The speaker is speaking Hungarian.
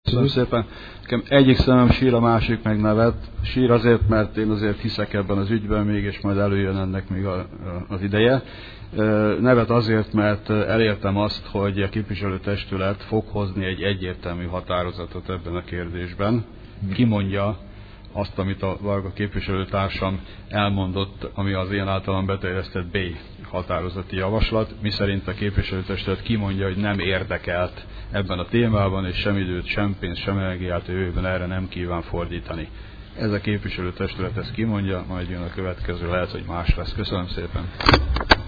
Köszönöm szépen. Nekem egyik szemem sír, a másik meg nevet. Sír azért, mert én azért hiszek ebben az ügyben még, és majd előjön ennek még az ideje. Nevet azért, mert elértem azt, hogy a képviselőtestület fog hozni egy egyértelmű határozatot ebben a kérdésben. Kimondja azt, amit a Varga képviselőtársam elmondott, ami az én általam beterjesztett B határozati javaslat, miszerint a képviselőtestület kimondja, hogy nem érdekelt ebben a témában, és sem időt, sem pénzt, sem energiát jövőben erre nem kíván fordítani. Ez a képviselőtestület ezt kimondja, majd jön a következő, lehet, hogy más lesz. Köszönöm szépen.